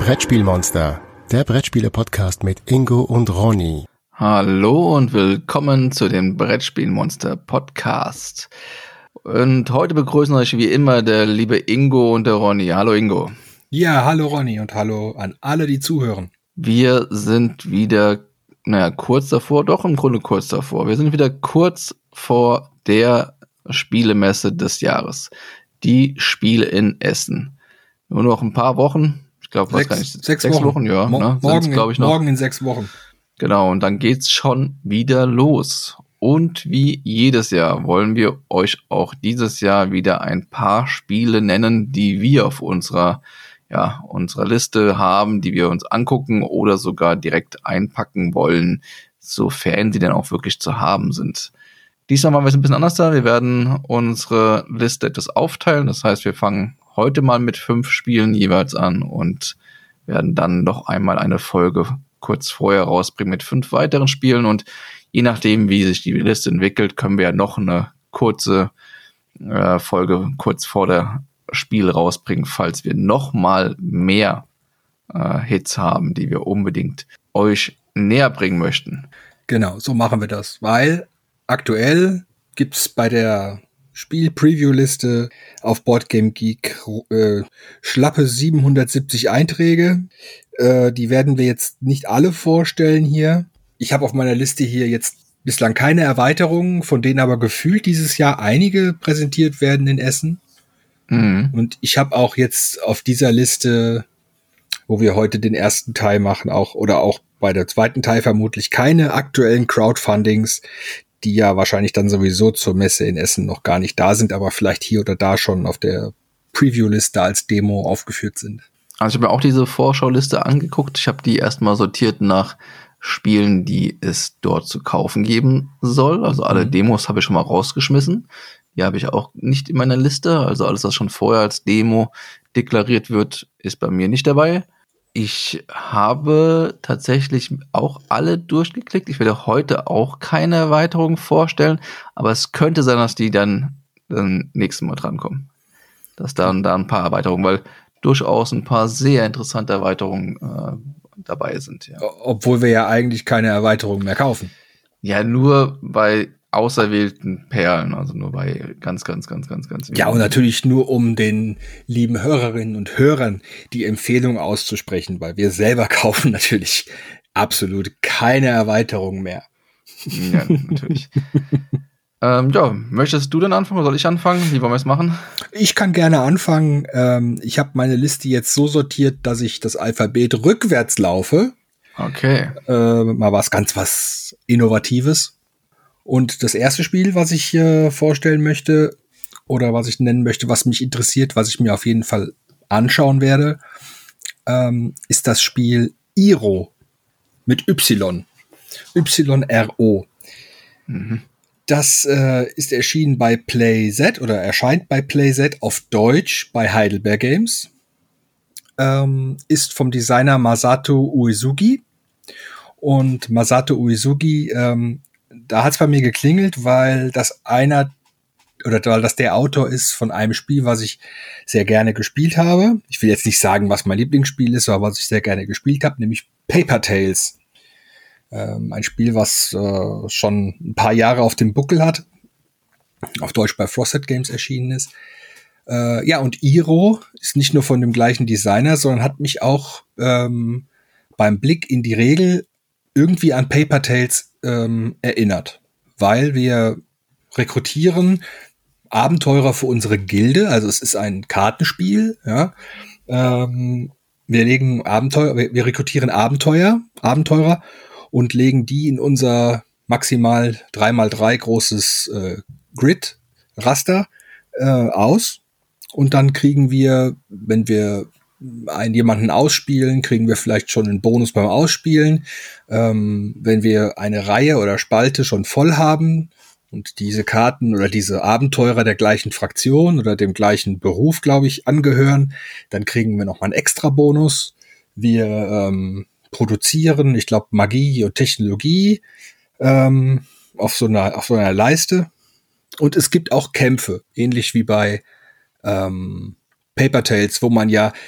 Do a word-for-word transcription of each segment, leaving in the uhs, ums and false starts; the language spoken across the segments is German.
Brettspielmonster, der Brettspiele-Podcast mit Ingo und Ronny. Hallo und willkommen zu dem Brettspielmonster-Podcast. Und heute begrüßen euch wie immer der liebe Ingo und der Ronny. Hallo Ingo. Ja, hallo Ronny und hallo an alle, die zuhören. Wir sind wieder, naja, kurz davor, doch im Grunde kurz davor. Wir sind wieder kurz vor der Spielemesse des Jahres. Die Spiele in Essen. Nur noch ein paar Wochen. Ich glaube, was sechs, kann ich? Sechs, sechs Wochen. Wochen, ja. Mo- ne? morgen, glaub ich, noch. morgen in sechs Wochen. Genau, und dann geht's schon wieder los. Und wie jedes Jahr wollen wir euch auch dieses Jahr wieder ein paar Spiele nennen, die wir auf unserer, ja, unserer Liste haben, die wir uns angucken oder sogar direkt einpacken wollen, sofern sie denn auch wirklich zu haben sind. Diesmal machen wir es ein bisschen anders da. Wir werden unsere Liste etwas aufteilen. Das heißt, wir fangen heute mal mit fünf Spielen jeweils an und werden dann noch einmal eine Folge kurz vorher rausbringen mit fünf weiteren Spielen. Und je nachdem, wie sich die Liste entwickelt, können wir ja noch eine kurze äh, Folge kurz vor der Spiel rausbringen, falls wir noch mal mehr äh, Hits haben, die wir unbedingt euch näher bringen möchten. Genau, so machen wir das, weil aktuell gibt's bei der Spiel-Preview-Liste auf BoardGameGeek äh, schlappe siebenhundertsiebzig Einträge. Äh, die werden wir jetzt nicht alle vorstellen hier. Ich habe auf meiner Liste hier jetzt bislang keine Erweiterungen, von denen aber gefühlt dieses Jahr einige präsentiert werden in Essen. Mhm. Und ich habe auch jetzt auf dieser Liste, wo wir heute den ersten Teil machen, auch oder auch bei der zweiten Teil vermutlich keine aktuellen Crowdfundings, die ja wahrscheinlich dann sowieso zur Messe in Essen noch gar nicht da sind, aber vielleicht hier oder da schon auf der Preview-Liste als Demo aufgeführt sind. Also ich habe mir auch diese Vorschau-Liste angeguckt. Ich habe die erstmal sortiert nach Spielen, die es dort zu kaufen geben soll. Also alle mhm. Demos habe ich schon mal rausgeschmissen. Die habe ich auch nicht in meiner Liste. Also alles, was schon vorher als Demo deklariert wird, ist bei mir nicht dabei. Ich habe tatsächlich auch alle durchgeklickt. Ich werde heute auch keine Erweiterung vorstellen, aber es könnte sein, dass die dann, dann nächstes Mal drankommen. Dass dann da ein paar Erweiterungen, weil durchaus ein paar sehr interessante Erweiterungen äh, dabei sind. Ja. Obwohl wir ja eigentlich keine Erweiterungen mehr kaufen. Ja, nur bei auserwählten Perlen, also nur bei ganz, ganz, ganz, ganz, ganz. Ja, und natürlich nur, um den lieben Hörerinnen und Hörern die Empfehlung auszusprechen, weil wir selber kaufen natürlich absolut keine Erweiterung mehr. Ja, natürlich. ähm, ja, möchtest du denn anfangen oder soll ich anfangen? Wie wollen wir es machen? Ich kann gerne anfangen. Ähm, ich habe meine Liste jetzt so sortiert, dass ich das Alphabet rückwärts laufe. Okay. Äh, mal was ganz was Innovatives. Und das erste Spiel, was ich hier vorstellen möchte oder was ich nennen möchte, was mich interessiert, was ich mir auf jeden Fall anschauen werde, ähm, ist das Spiel Iro mit Y. Y R O. Mhm. Das äh, ist erschienen bei PlayZ oder erscheint bei PlayZ auf Deutsch bei Heidelberg Games. Ähm, ist vom Designer Masato Uesugi. Und Masato Uesugi ähm, da hat es bei mir geklingelt, weil das einer oder weil das der Autor ist von einem Spiel, was ich sehr gerne gespielt habe. Ich will jetzt nicht sagen, was mein Lieblingsspiel ist, aber was ich sehr gerne gespielt habe, nämlich Paper Tales. Ähm, ein Spiel, was äh, schon ein paar Jahre auf dem Buckel hat, auf Deutsch bei Frosted Games erschienen ist. Äh, ja, und Iro ist nicht nur von dem gleichen Designer, sondern hat mich auch ähm, beim Blick in die Regel irgendwie an Paper Tales ähm, erinnert, weil wir rekrutieren Abenteurer für unsere Gilde, also es ist ein Kartenspiel, ja. Ähm, wir legen Abenteuer, wir, wir rekrutieren Abenteuer, Abenteurer und legen die in unser maximal drei mal drei großes äh, Grid-Raster äh, aus und dann kriegen wir, wenn wir einen jemanden ausspielen, kriegen wir vielleicht schon einen Bonus beim Ausspielen. Ähm, wenn wir eine Reihe oder Spalte schon voll haben und diese Karten oder diese Abenteurer der gleichen Fraktion oder dem gleichen Beruf, glaube ich, angehören, dann kriegen wir nochmal einen extra Bonus. Wir ähm, produzieren, ich glaube, Magie und Technologie ähm, auf so einer, auf so einer Leiste. Und es gibt auch Kämpfe, ähnlich wie bei ähm, Paper Tales, wo man ja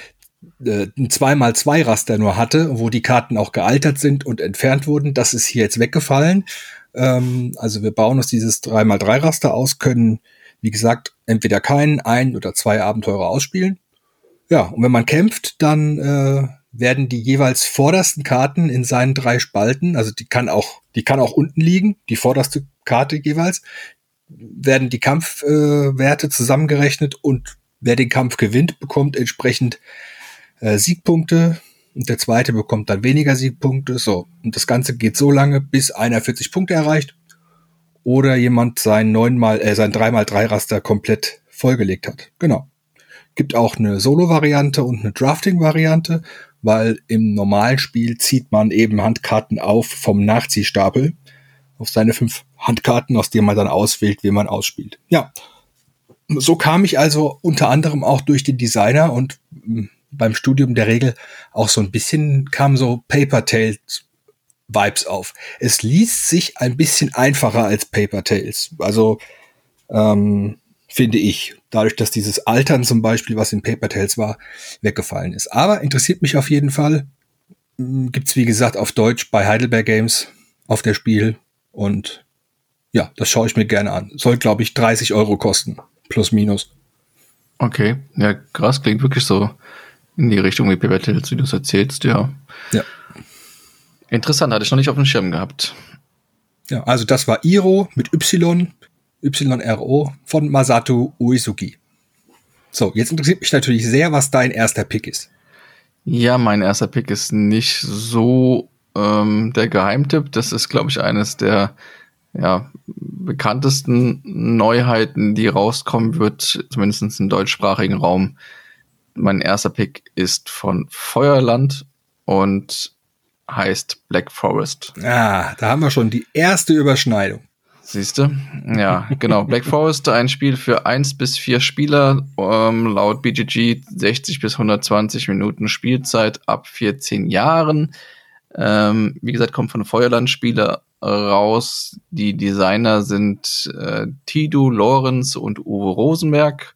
äh, ein zwei mal zwei Raster nur hatte, wo die Karten auch gealtert sind und entfernt wurden. Das ist hier jetzt weggefallen. Ähm, also wir bauen uns dieses drei mal drei Raster aus, können, wie gesagt, entweder keinen, ein oder zwei Abenteurer ausspielen. Ja, und wenn man kämpft, dann äh, werden die jeweils vordersten Karten in seinen drei Spalten, also die kann auch, die kann auch unten liegen, die vorderste Karte jeweils, werden die Kampfwerte äh, zusammengerechnet und wer den Kampf gewinnt, bekommt entsprechend äh, Siegpunkte und der zweite bekommt dann weniger Siegpunkte. So, und das Ganze geht so lange, bis einer vierzig Punkte erreicht oder jemand sein neun mal, äh, sein drei mal drei Raster komplett vollgelegt hat. Genau. Gibt auch eine Solo-Variante und eine Drafting-Variante, weil im normalen Spiel zieht man eben Handkarten auf vom Nachziehstapel auf seine fünf Handkarten, aus denen man dann auswählt, wen man ausspielt. Ja, so kam ich also unter anderem auch durch den Designer und mh, beim Studium der Regel auch so ein bisschen kam so Paper Tales Vibes auf. Es liest sich ein bisschen einfacher als Paper Tales. Also, ähm, finde ich, dadurch, dass dieses Altern zum Beispiel, was in Paper Tales war, weggefallen ist. Aber interessiert mich auf jeden Fall. Gibt's, wie gesagt, auf Deutsch bei Heidelberg Games auf der Spiel. Und ja, das schaue ich mir gerne an. Soll, glaube ich, dreißig Euro kosten. Plus, minus. Okay, ja, krass, klingt wirklich so in die Richtung wie Paper Tales, wie du es erzählst, ja. Ja. Interessant, hatte ich noch nicht auf dem Schirm gehabt. Ja, also das war Iro mit Y, Y R O von Masato Uesugi. So, jetzt interessiert mich natürlich sehr, was dein erster Pick ist. Ja, mein erster Pick ist nicht so ähm, der Geheimtipp. Das ist, glaube ich, eines der ja, bekanntesten Neuheiten, die rauskommen wird, zumindest im deutschsprachigen Raum. Mein erster Pick ist von Feuerland und heißt Black Forest. Ah, da haben wir schon die erste Überschneidung. Siehste? Ja, genau. Black Forest, ein Spiel für eins bis vier Spieler, ähm, laut B G G sechzig bis hundertzwanzig Minuten Spielzeit ab vierzehn Jahren. Ähm, wie gesagt, kommt von Feuerland-Spieler raus. Die Designer sind äh, Tidu Lorenz und Uwe Rosenberg.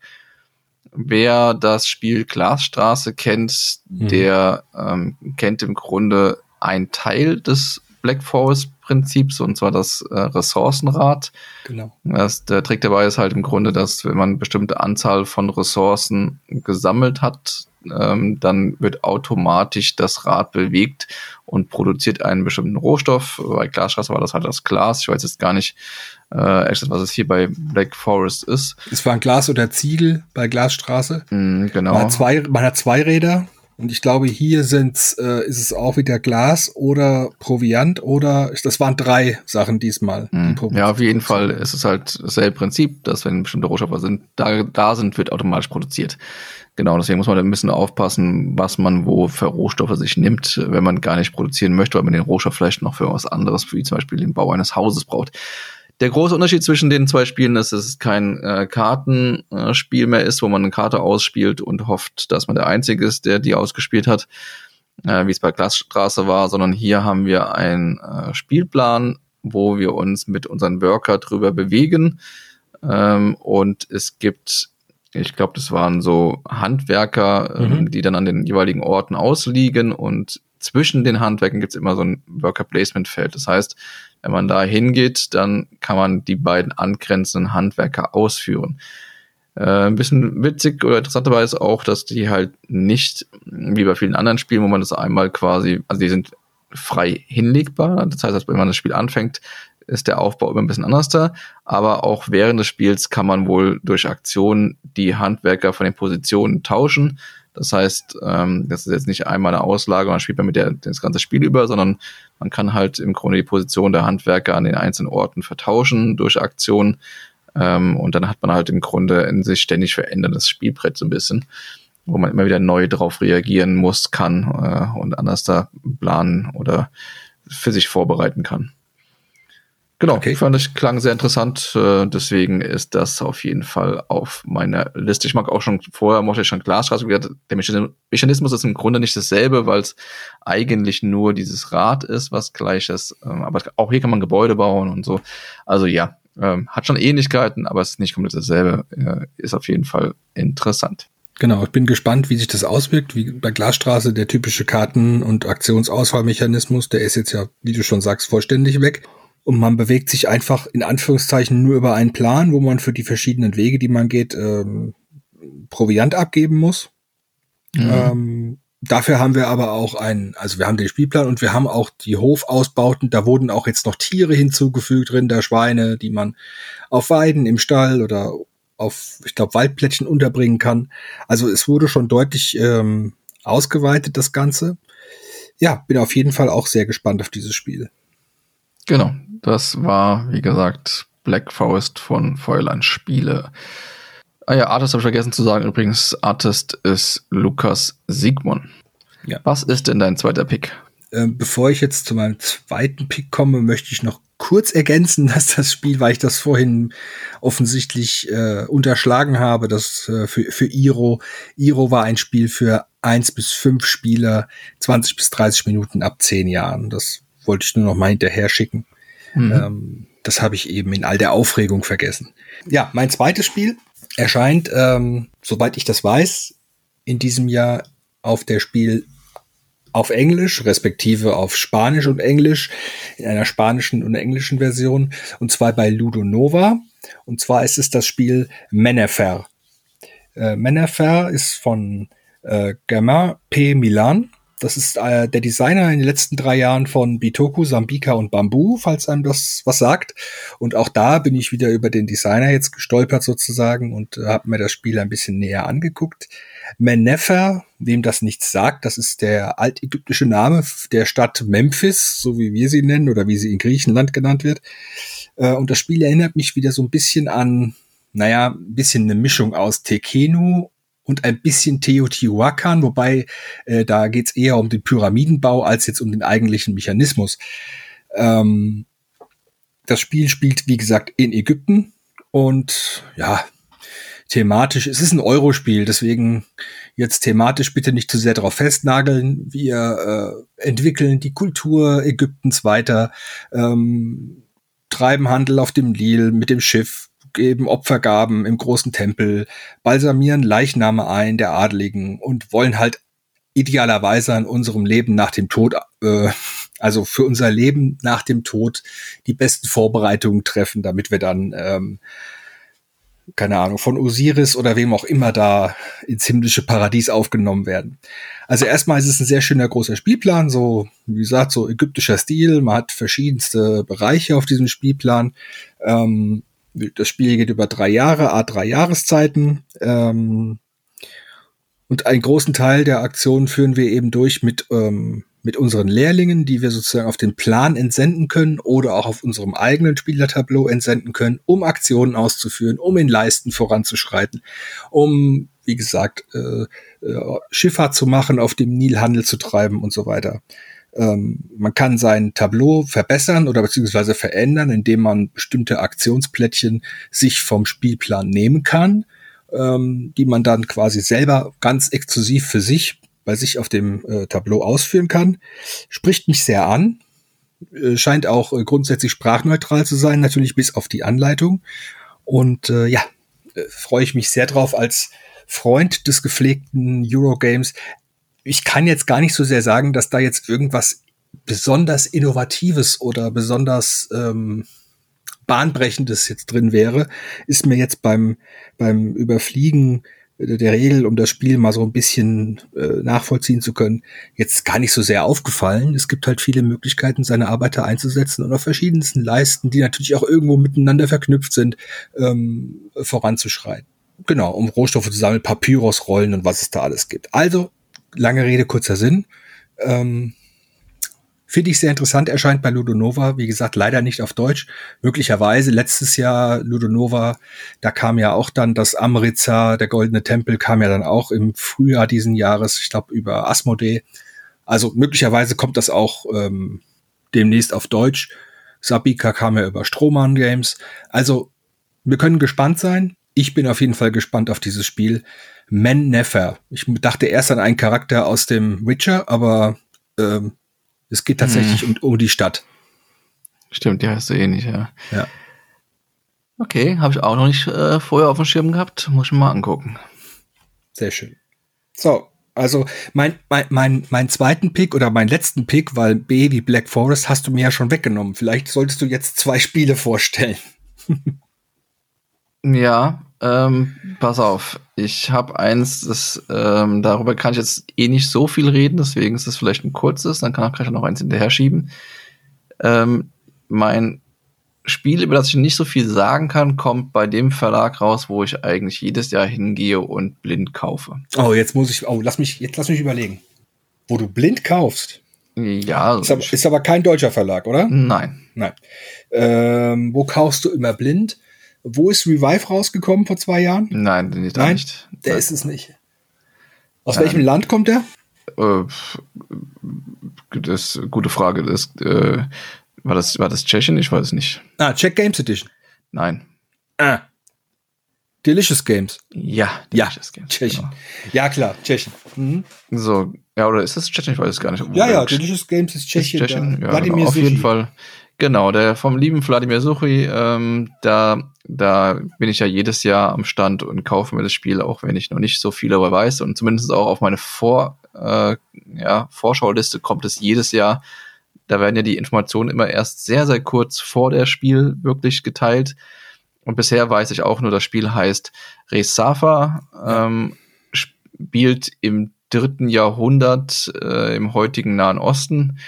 Wer das Spiel Glasstraße kennt, mhm. der ähm, kennt im Grunde einen Teil des Black Forest-Prinzips, und zwar das äh, Ressourcenrad. Genau. Das, der Trick dabei ist halt im Grunde, dass wenn man eine bestimmte Anzahl von Ressourcen gesammelt hat, ähm, dann wird automatisch das Rad bewegt und produziert einen bestimmten Rohstoff. Bei Glasstraße war das halt das Glas. Ich weiß jetzt gar nicht, äh, echt, was es hier bei Black Forest ist. Es war ein Glas oder Ziegel bei Glasstraße. Mm, genau. Man hat zwei, man hat zwei Räder. Und ich glaube, hier sind's, äh, ist es auch wieder Glas oder Proviant oder das waren drei Sachen diesmal. Mhm. Die ja, auf jeden Fall ist es halt dasselbe Prinzip, dass wenn bestimmte Rohstoffe sind, da, da sind, wird automatisch produziert. Genau, deswegen muss man da ein bisschen aufpassen, was man wo für Rohstoffe sich nimmt, wenn man gar nicht produzieren möchte, weil man den Rohstoff vielleicht noch für was anderes, wie zum Beispiel den Bau eines Hauses braucht. Der große Unterschied zwischen den zwei Spielen ist, dass es kein äh, Kartenspiel mehr ist, wo man eine Karte ausspielt und hofft, dass man der Einzige ist, der die ausgespielt hat, äh, wie es bei Glasstraße war, sondern hier haben wir einen äh, Spielplan, wo wir uns mit unseren Worker drüber bewegen. Ähm, und es gibt, ich glaube, das waren so Handwerker, mhm. ähm, die dann an den jeweiligen Orten ausliegen, und zwischen den Handwerken gibt es immer so ein Worker-Placement-Feld. Das heißt, wenn man da hingeht, dann kann man die beiden angrenzenden Handwerker ausführen. Äh, ein bisschen witzig oder interessant dabei ist auch, dass die halt nicht, wie bei vielen anderen Spielen, wo man das einmal quasi, also die sind frei hinlegbar. Das heißt, wenn man das Spiel anfängt, ist der Aufbau immer ein bisschen anders da. Aber auch während des Spiels kann man wohl durch Aktionen die Handwerker von den Positionen tauschen. Das heißt, ähm, das ist jetzt nicht einmal eine Auslage, man spielt man mit der das ganze Spiel über, sondern man kann halt im Grunde die Position der Handwerker an den einzelnen Orten vertauschen durch Aktionen. Ähm, und dann hat man halt im Grunde in sich ständig veränderndes Spielbrett so ein bisschen, wo man immer wieder neu drauf reagieren muss, kann äh, und anders da planen oder für sich vorbereiten kann. Genau, okay. Fand ich, klang sehr interessant, äh, deswegen ist das auf jeden Fall auf meiner Liste. Ich mag auch schon, vorher mochte ich schon Glasstraße, der Mechanismus ist im Grunde nicht dasselbe, weil es eigentlich nur dieses Rad ist, was gleich ist, ähm, aber auch hier kann man Gebäude bauen und so, also ja, ähm, hat schon Ähnlichkeiten, aber es ist nicht komplett dasselbe, äh, ist auf jeden Fall interessant. Genau, ich bin gespannt, wie sich das auswirkt. Wie bei Glasstraße, der typische Karten- und Aktionsauswahlmechanismus, der ist jetzt ja, wie du schon sagst, vollständig weg. Und man bewegt sich einfach in Anführungszeichen nur über einen Plan, wo man für die verschiedenen Wege, die man geht, ähm, Proviant abgeben muss. Mhm. Ähm, dafür haben wir aber auch einen, also wir haben den Spielplan und wir haben auch die Hofausbauten. Da wurden auch jetzt noch Tiere hinzugefügt, Rinder, Schweine, die man auf Weiden im Stall oder auf, ich glaube, Waldplättchen unterbringen kann. Also es wurde schon deutlich ähm, ausgeweitet, das Ganze. Ja, bin auf jeden Fall auch sehr gespannt auf dieses Spiel. Genau, das war, wie gesagt, Black Forest von Feuerland Spiele. Ah ja, Artist habe ich vergessen zu sagen. Übrigens, Artist ist Lukas Siegmund. Ja. Was ist denn dein zweiter Pick? Äh, bevor ich jetzt zu meinem zweiten Pick komme, möchte ich noch kurz ergänzen, dass das Spiel, weil ich das vorhin offensichtlich äh, unterschlagen habe, das äh, für, für Iro. Iro war ein Spiel für eins bis fünf Spieler, zwanzig bis dreißig Minuten ab zehn Jahren. Das wollte ich nur noch mal hinterher schicken. Mhm. Ähm, das habe ich eben in all der Aufregung vergessen. Ja, mein zweites Spiel erscheint, ähm, soweit ich das weiß, in diesem Jahr auf der Spiel auf Englisch, respektive auf Spanisch und Englisch, in einer spanischen und englischen Version, und zwar bei Ludo Nova. Und zwar ist es das Spiel Menefer. Äh, Menefer ist von äh, Germain P. Milan. Das ist äh, der Designer in den letzten drei Jahren von Bitoku, Sambika und Bamboo, falls einem das was sagt. Und auch da bin ich wieder über den Designer jetzt gestolpert sozusagen und äh, habe mir das Spiel ein bisschen näher angeguckt. Menefer, wem das nichts sagt, das ist der altägyptische Name der Stadt Memphis, so wie wir sie nennen oder wie sie in Griechenland genannt wird. Äh, und das Spiel erinnert mich wieder so ein bisschen an, naja, ein bisschen eine Mischung aus Tekhenu und ein bisschen Teotihuacan, wobei äh, da geht's eher um den Pyramidenbau als jetzt um den eigentlichen Mechanismus. Ähm, das Spiel spielt, wie gesagt, in Ägypten und ja, thematisch, es ist ein Eurospiel, deswegen jetzt thematisch bitte nicht zu sehr darauf festnageln. Wir äh, entwickeln die Kultur Ägyptens weiter, ähm, treiben Handel auf dem Nil mit dem Schiff, geben Opfergaben im großen Tempel, balsamieren Leichname ein der Adeligen und wollen halt idealerweise an unserem Leben nach dem Tod, äh, also für unser Leben nach dem Tod, die besten Vorbereitungen treffen, damit wir dann, ähm, keine Ahnung, von Osiris oder wem auch immer da ins himmlische Paradies aufgenommen werden. Also erstmal ist es ein sehr schöner großer Spielplan, so wie gesagt, so ägyptischer Stil. Man hat verschiedenste Bereiche auf diesem Spielplan. Ähm, Das Spiel geht über drei Jahre, a drei Jahreszeiten. Ähm, und einen großen Teil der Aktion führen wir eben durch mit, ähm, mit unseren Lehrlingen, die wir sozusagen auf den Plan entsenden können oder auch auf unserem eigenen Spielertableau entsenden können, um Aktionen auszuführen, um in Leisten voranzuschreiten, um, wie gesagt, äh, äh, Schifffahrt zu machen, auf dem Nil Handel zu treiben und so weiter. Ähm, man kann sein Tableau verbessern oder beziehungsweise verändern, indem man bestimmte Aktionsplättchen sich vom Spielplan nehmen kann, ähm, die man dann quasi selber ganz exklusiv für sich bei sich auf dem äh, Tableau ausführen kann. Spricht mich sehr an, äh, scheint auch äh, grundsätzlich sprachneutral zu sein, natürlich bis auf die Anleitung. Und äh, ja, äh, freue ich mich sehr drauf als Freund des gepflegten Eurogames. Ich kann jetzt gar nicht so sehr sagen, dass da jetzt irgendwas besonders Innovatives oder besonders ähm, Bahnbrechendes jetzt drin wäre. Ist mir jetzt beim beim Überfliegen der Regel, um das Spiel mal so ein bisschen äh, nachvollziehen zu können, jetzt gar nicht so sehr aufgefallen. Es gibt halt viele Möglichkeiten, seine Arbeiter einzusetzen und auf verschiedensten Leisten, die natürlich auch irgendwo miteinander verknüpft sind, ähm, voranzuschreiten. Genau, um Rohstoffe zu sammeln, Papyrusrollen und was es da alles gibt. Also, lange Rede, kurzer Sinn. Ähm, Finde ich sehr interessant, erscheint bei Ludo Nova, wie gesagt, leider nicht auf Deutsch. Möglicherweise letztes Jahr Ludo Nova, da kam ja auch dann das Amritsar, der Goldene Tempel, kam ja dann auch im Frühjahr diesen Jahres, ich glaube über Asmodee. Also möglicherweise kommt das auch ähm, demnächst auf Deutsch. Sabika kam ja über Strohmann Games. Also wir können gespannt sein. Ich bin auf jeden Fall gespannt auf dieses Spiel. Menefer. Ich dachte erst an einen Charakter aus dem Witcher, aber ähm, es geht tatsächlich hm. um, um die Stadt. Stimmt, die heißt so ähnlich, ja. Ja. Okay, habe ich auch noch nicht äh, vorher auf dem Schirm gehabt. Muss ich mal angucken. Sehr schön. So, also mein, mein, mein, mein zweiten Pick oder meinen letzten Pick, weil B wie Black Forest hast du mir ja schon weggenommen. Vielleicht solltest du jetzt zwei Spiele vorstellen. Ja, ähm, pass auf. Ich habe eins, das, ähm, darüber kann ich jetzt eh nicht so viel reden, deswegen ist es vielleicht ein kurzes, dann kann ich noch eins hinterher schieben. Ähm, mein Spiel, über das ich nicht so viel sagen kann, kommt bei dem Verlag raus, wo ich eigentlich jedes Jahr hingehe und blind kaufe. Oh, jetzt muss ich, oh, lass mich, jetzt lass mich überlegen. Wo du blind kaufst? Ja. Ist aber, ist aber kein deutscher Verlag, oder? Nein. Nein. Ähm, wo kaufst du immer blind? Wo ist Revive rausgekommen vor zwei Jahren? Nein, den ist Nein, nicht. der Nein. ist es nicht. Aus Ähm, welchem Land kommt der? Äh, das ist eine gute Frage. Das, äh, war, das, war das Tschechien? Ich weiß es nicht. Ah, Czech Games Edition. Nein. Ah. Delicious Games. Ja, Ja, Delicious Games, Tschechien. genau. Ja, klar, Tschechien. Mhm. So, ja, oder ist das Tschechien? Ich weiß es gar nicht. Ja, ja, Ist Delicious Games ist Tschechien. Tschechien? Da. Ja, Wladimir genau, auf Suchi. jeden Fall. Genau, der vom lieben Wladimir Suchi, ähm, da, da bin ich ja jedes Jahr am Stand und kaufe mir das Spiel, auch wenn ich noch nicht so viel darüber weiß. Und zumindest auch auf meine Vor, äh, ja, Vorschauliste kommt es jedes Jahr. Da werden ja die Informationen immer erst sehr, sehr kurz vor der Spiel wirklich geteilt. Und bisher weiß ich auch nur, das Spiel heißt Resafa, ähm, spielt im dritten Jahrhundert äh, im heutigen Nahen Osten.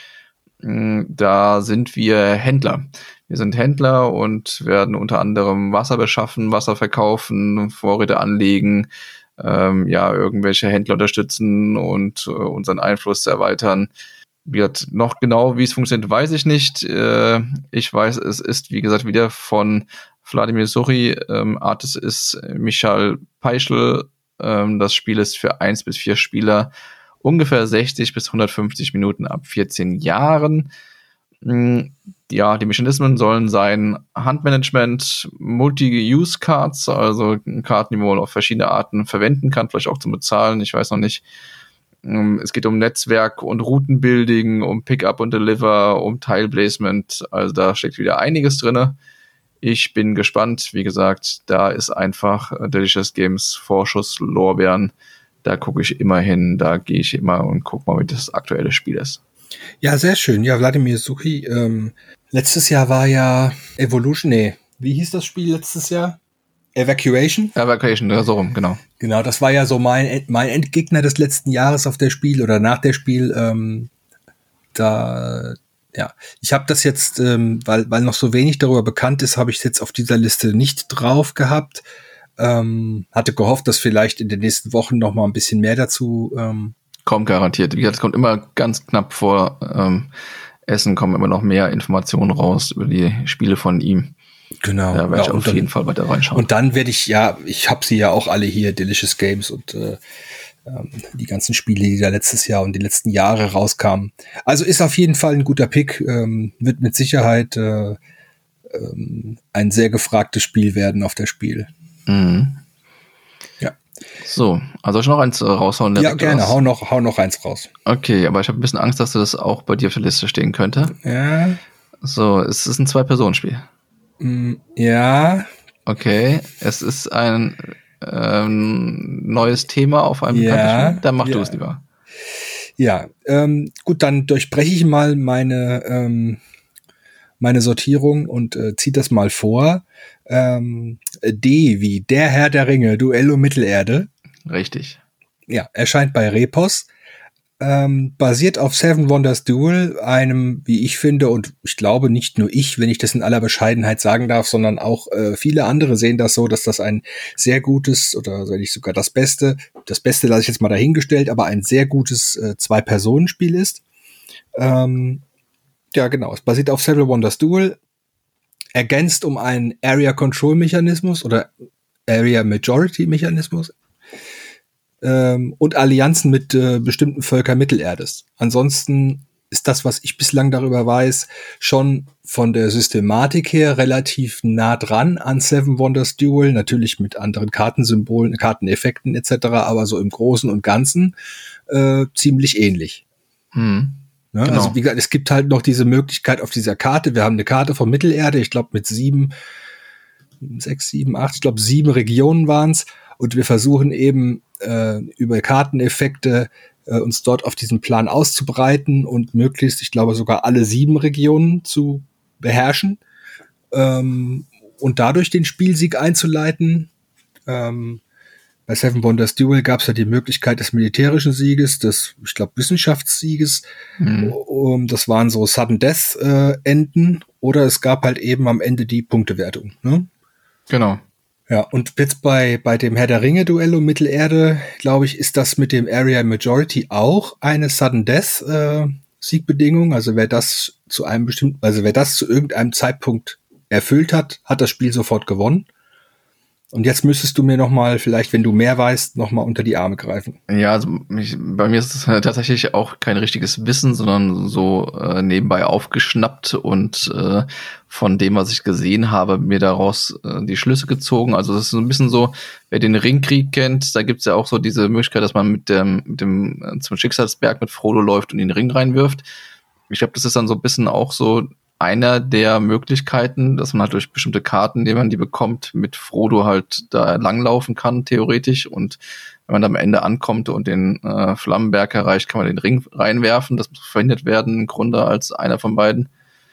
Da sind wir Händler. Wir sind Händler und werden unter anderem Wasser beschaffen, Wasser verkaufen, Vorräte anlegen, ähm, ja, irgendwelche Händler unterstützen und äh, unseren Einfluss erweitern. Wird noch genau, wie es funktioniert, weiß ich nicht. Äh, ich weiß, es ist, wie gesagt, wieder von Wladimir Suchi. Ähm, Artist ist Michal Peischl. Ähm, das Spiel ist für eins bis vier Spieler ungefähr sechzig bis hundertfünfzig Minuten ab vierzehn Jahren. Ja, die Mechanismen sollen sein Handmanagement, Multi-Use-Cards, also Karten, die man auf verschiedene Arten verwenden kann, vielleicht auch zum Bezahlen, ich weiß noch nicht. Es geht um Netzwerk und Routenbuilding, um Pick-up und Deliver, um Tile-Placement, also da steckt wieder einiges drin. Ich bin gespannt, wie gesagt, da ist einfach Delicious Games Vorschuss Lorbeeren. Da gucke ich immer hin, da gehe ich immer und gucke mal, wie das aktuelle Spiel ist. Ja, sehr schön. Ja, Wladimir Suchi. Ähm, letztes Jahr war ja Evolution, nee, wie hieß das Spiel letztes Jahr? Evacuation? Evacuation, ja, so rum, genau. Genau, das war ja so mein, mein Endgegner des letzten Jahres auf der Spiel oder nach der Spiel. Ähm, da, ja, ich habe das jetzt, ähm, weil, weil noch so wenig darüber bekannt ist, habe ich es jetzt auf dieser Liste nicht drauf gehabt. Ähm, hatte gehofft, dass vielleicht in den nächsten Wochen noch mal ein bisschen mehr dazu ähm kommt garantiert. Wie gesagt, es kommt immer ganz knapp vor ähm, Essen, kommen immer noch mehr Informationen raus über die Spiele von ihm. Genau. Da werde ja, ich auf dann, jeden Fall weiter reinschauen. Und dann werde ich, ja, ich habe sie ja auch alle hier, Delicious Games und äh, ähm, die ganzen Spiele, die da letztes Jahr und die letzten Jahre rauskamen. Also ist auf jeden Fall ein guter Pick, ähm, wird mit Sicherheit äh, ähm, ein sehr gefragtes Spiel werden auf der Spiel. Mhm. Ja. So, also soll ich noch eins äh, raushauen? Ja, gerne, hau noch, hau noch eins raus. Okay, aber ich habe ein bisschen Angst, dass das auch bei dir auf der Liste stehen könnte. Ja. So, es ist ein Zwei-Personen-Spiel. Mm, ja. Okay, es ist ein ähm, neues Thema auf einem Ja, bekannten Spiel. Dann mach ja. du es lieber. Ja, ähm, gut, dann durchbreche ich mal meine ähm, meine Sortierung und äh, ziehe das mal vor. Ähm, D wie Der Herr der Ringe, Duell um Mittelerde. Richtig. Ja, erscheint bei Repos. Ähm, basiert auf Seven Wonders Duel, einem, wie ich finde, und ich glaube nicht nur ich, wenn ich das in aller Bescheidenheit sagen darf, sondern auch äh, viele andere sehen das so, dass das ein sehr gutes, oder soll ich sogar das Beste, das Beste lasse ich jetzt mal dahingestellt, aber ein sehr gutes äh, Zwei-Personen-Spiel ist. Ähm, ja, genau, es basiert auf Seven Wonders Duel, ergänzt um einen Area-Control-Mechanismus oder Area-Majority-Mechanismus ähm, und Allianzen mit äh, bestimmten Völkern Mittelerdes. Ansonsten ist das, was ich bislang darüber weiß, schon von der Systematik her relativ nah dran an Seven Wonders Duel, natürlich mit anderen Kartensymbolen, Karteneffekten et cetera, aber so im Großen und Ganzen äh, ziemlich ähnlich. Hm. Ja, Genau. Also wie gesagt, es gibt halt noch diese Möglichkeit auf dieser Karte. Wir haben eine Karte von Mittelerde, ich glaube mit sieben, sechs, sieben, acht, ich glaube sieben Regionen waren es. Und wir versuchen eben äh, über Karteneffekte äh, uns dort auf diesem Plan auszubreiten und möglichst, ich glaube, sogar alle sieben Regionen zu beherrschen ähm, und dadurch den Spielsieg einzuleiten. Ähm, bei Seven Wonders Duel gab es ja die Möglichkeit des militärischen Sieges, des, ich glaube, Wissenschaftssieges. Mhm. Um, das waren so Sudden Death äh, Enden oder es gab halt eben am Ende die Punktewertung. Ne? Genau. Ja, und jetzt bei, bei dem Herr der Ringe Duell um Mittelerde, glaube ich, ist das mit dem Area Majority auch eine Sudden Death äh, Siegbedingung. Also wer das zu einem bestimmten, also wer das zu irgendeinem Zeitpunkt erfüllt hat, hat das Spiel sofort gewonnen. Und jetzt müsstest du mir noch mal, vielleicht, wenn du mehr weißt, noch mal unter die Arme greifen. Ja, also mich, bei mir ist es tatsächlich auch kein richtiges Wissen, sondern so äh, nebenbei aufgeschnappt und äh, von dem, was ich gesehen habe, mir daraus äh, die Schlüsse gezogen. Also das ist so ein bisschen so, wer den Ringkrieg kennt, da gibt's ja auch so diese Möglichkeit, dass man mit dem, mit dem äh, zum Schicksalsberg mit Frodo läuft und in den Ring reinwirft. Ich glaube, das ist dann so ein bisschen auch so einer der Möglichkeiten, dass man halt durch bestimmte Karten, die man die bekommt, mit Frodo halt da langlaufen kann, theoretisch. Und wenn man dann am Ende ankommt und den äh, Flammenberg erreicht, kann man den Ring reinwerfen. Das muss verhindert werden, im Grunde als einer von beiden.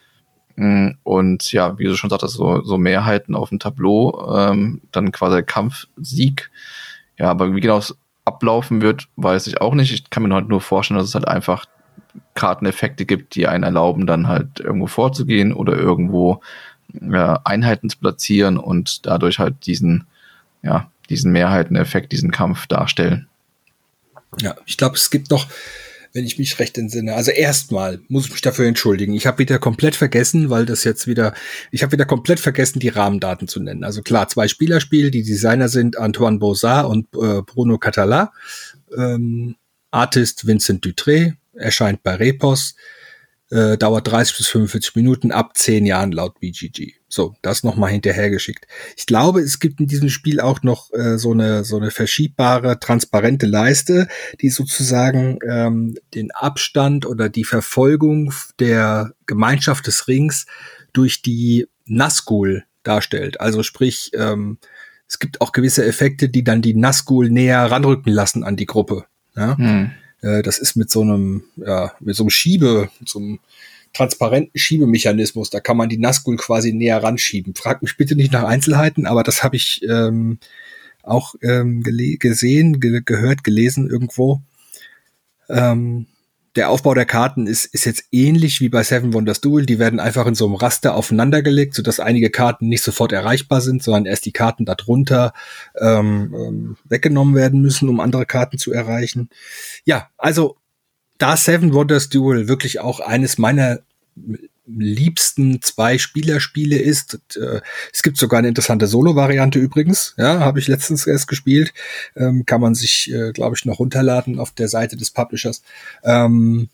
Und ja, wie du schon sagtest, so, so Mehrheiten auf dem Tableau, ähm, dann quasi der Kampfsieg. Ja, aber wie genau es ablaufen wird, weiß ich auch nicht. Ich kann mir halt nur vorstellen, dass es halt einfach Karteneffekte gibt, die einen erlauben, dann halt irgendwo vorzugehen oder irgendwo ja, Einheiten zu platzieren und dadurch halt diesen, ja, diesen Mehrheiteneffekt, diesen Kampf darstellen. Ja, ich glaube, es gibt noch, wenn ich mich recht entsinne, also erstmal muss ich mich dafür entschuldigen. Ich habe wieder komplett vergessen, weil das jetzt wieder, ich habe wieder komplett vergessen, die Rahmendaten zu nennen. Also klar, zwei Spielerspiel, die Designer sind Antoine Bossard und äh, Bruno Catala, ähm, Artist Vincent Dutré, erscheint bei Repos, äh, dauert dreißig bis fünfundvierzig Minuten, ab zehn Jahren laut B G G. So, das nochmal hinterhergeschickt. Ich glaube, es gibt in diesem Spiel auch noch äh, so eine so eine verschiebbare, transparente Leiste, die sozusagen ähm, den Abstand oder die Verfolgung der Gemeinschaft des Rings durch die Nazgul darstellt. Also sprich, ähm, es gibt auch gewisse Effekte, die dann die Nazgul näher ranrücken lassen an die Gruppe. Ja? Hm. Das ist mit so einem, ja, mit so einem Schiebe, mit so einem transparenten Schiebemechanismus. Da kann man die Nazgul quasi näher ranschieben. Frag mich bitte nicht nach Einzelheiten, aber das habe ich ähm, auch ähm, gele- gesehen, ge- gehört, gelesen irgendwo. Ähm, der Aufbau der Karten ist, ist jetzt ähnlich wie bei Seven Wonders Duel. Die werden einfach in so einem Raster aufeinandergelegt, sodass einige Karten nicht sofort erreichbar sind, sondern erst die Karten darunter ähm, ähm, weggenommen werden müssen, um andere Karten zu erreichen. Ja, also da Seven Wonders Duel wirklich auch eines meiner liebsten zwei Spielerspiele ist. Und, äh, es gibt sogar eine interessante Solo-Variante übrigens. Ja, habe ich letztens erst gespielt. Ähm, kann man sich, äh, glaube ich, noch runterladen auf der Seite des Publishers. Ähm,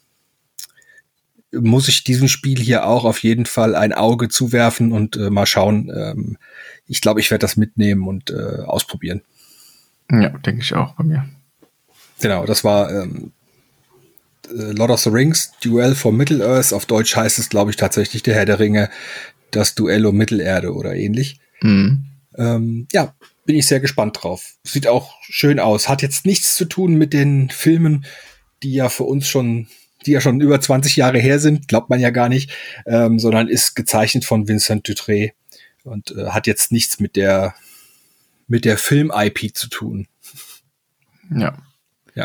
muss ich diesem Spiel hier auch auf jeden Fall ein Auge zuwerfen und äh, mal schauen. Ähm, ich glaube, ich werde das mitnehmen und äh, ausprobieren. Ja, denke ich auch bei mir. Genau, das war ähm, Lord of the Rings, Duell for Middle-earth. Auf Deutsch heißt es, glaube ich, tatsächlich der Herr der Ringe, das Duell um Mittelerde oder ähnlich. Mhm. Ähm, ja, bin ich sehr gespannt drauf. Sieht auch schön aus. Hat jetzt nichts zu tun mit den Filmen, die ja für uns schon, die ja schon über zwanzig Jahre her sind, glaubt man ja gar nicht, ähm, sondern ist gezeichnet von Vincent Dutré und äh, hat jetzt nichts mit der, mit der Film-I P zu tun. Ja. Ja.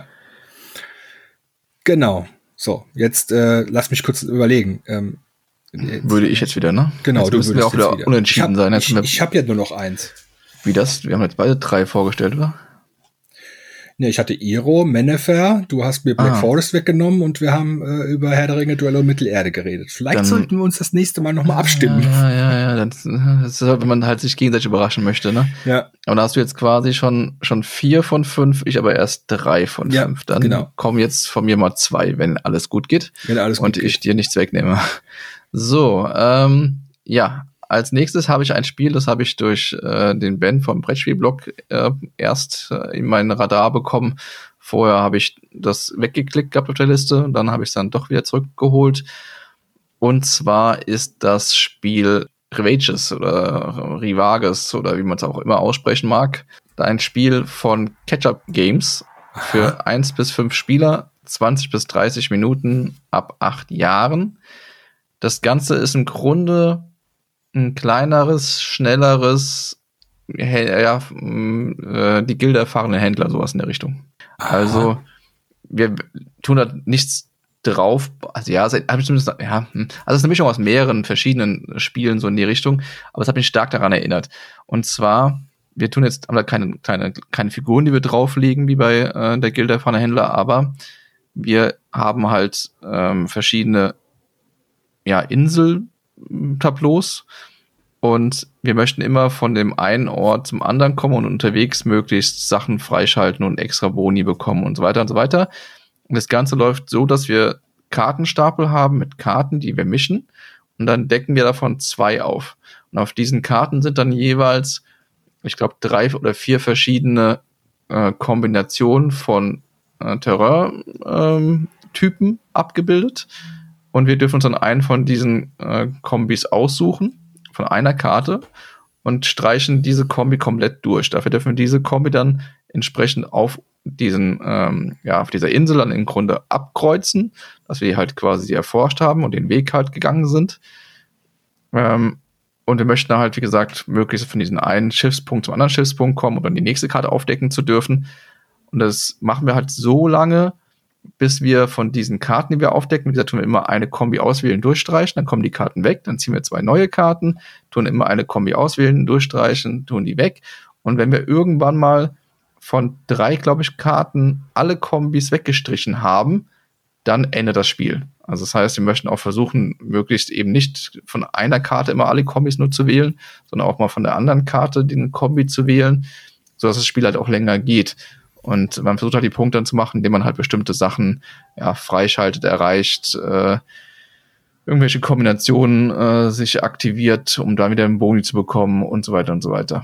Genau. So, jetzt äh, lass mich kurz überlegen. Ähm, jetzt, Würde ich jetzt wieder, ne? Genau, jetzt du müssen wir auch wieder, wieder unentschieden ich hab, sein. Jetzt ich ich habe ja nur noch eins. Wie das? Wir haben jetzt beide drei vorgestellt, oder? Ne, ich hatte Iro, Mennefer, du hast mir Black ah. Forest weggenommen und wir haben äh, über Herr der Ringe Duell um Mittelerde geredet. Vielleicht dann, sollten wir uns das nächste Mal nochmal abstimmen. Ja, ja, ja. Das, das ist halt, wenn man halt sich gegenseitig überraschen möchte, ne? Ja. Aber da hast du jetzt quasi schon schon vier von fünf, ich aber erst drei von ja, fünf. Dann genau. kommen jetzt von mir mal zwei, wenn alles gut geht. Wenn alles gut und geht. ich dir nichts wegnehme. So, ähm, ja. Als nächstes habe ich ein Spiel, das habe ich durch äh, den Ben vom Brettspielblog äh, erst äh, in meinen Radar bekommen. Vorher habe ich das weggeklickt gehabt auf der Liste, dann habe ich es dann doch wieder zurückgeholt. Und zwar ist das Spiel Revages oder Rivages oder wie man es auch immer aussprechen mag. ein Spiel von Catch-Up Games für eins bis fünf Spieler, zwanzig bis dreißig Minuten ab acht Jahren. Das Ganze ist im Grunde ein kleineres, schnelleres, ja, die Gilde erfahrene Händler, sowas in der Richtung. Aha. Also wir tun da nichts drauf, also ja, hab ich zumindest, ja, also es ist eine Mischung aus mehreren verschiedenen Spielen so in die Richtung, aber es hat mich stark daran erinnert. Und zwar, wir tun jetzt, haben da keine, keine, keine Figuren, die wir drauflegen, wie bei äh, der Gilde erfahrener Händler, aber wir haben halt ähm, verschiedene ja, Inseltableaus und wir möchten immer von dem einen Ort zum anderen kommen und unterwegs möglichst Sachen freischalten und extra Boni bekommen und so weiter und so weiter. Und das Ganze läuft so, dass wir Kartenstapel haben mit Karten, die wir mischen und dann decken wir davon zwei auf. Und auf diesen Karten sind dann jeweils, ich glaube, drei oder vier verschiedene äh, Kombinationen von äh, Terrain-Typen ähm, abgebildet. Und wir dürfen uns dann einen von diesen äh, Kombis aussuchen, von einer Karte, und streichen diese Kombi komplett durch. Dafür dürfen wir diese Kombi dann entsprechend auf diesen, ähm, ja, auf dieser Insel dann im Grunde abkreuzen, dass wir halt quasi erforscht haben und den Weg halt gegangen sind. Ähm, und wir möchten halt, wie gesagt, möglichst von diesem einen Schiffspunkt zum anderen Schiffspunkt kommen, um dann die nächste Karte aufdecken zu dürfen. Und das machen wir halt so lange, bis wir von diesen Karten, die wir aufdecken, wie gesagt, tun wir immer eine Kombi auswählen, durchstreichen, dann kommen die Karten weg, dann ziehen wir zwei neue Karten, tun immer eine Kombi auswählen, durchstreichen, tun die weg. Und wenn wir irgendwann mal von drei, glaube ich, Karten alle Kombis weggestrichen haben, dann endet das Spiel. Also das heißt, wir möchten auch versuchen, möglichst eben nicht von einer Karte immer alle Kombis nur zu wählen, sondern auch mal von der anderen Karte den Kombi zu wählen, sodass das Spiel halt auch länger geht. Und man versucht halt die Punkte dann zu machen, indem man halt bestimmte Sachen ja, freischaltet, erreicht, äh, irgendwelche Kombinationen äh, sich aktiviert, um dann wieder einen Boni zu bekommen und so weiter und so weiter.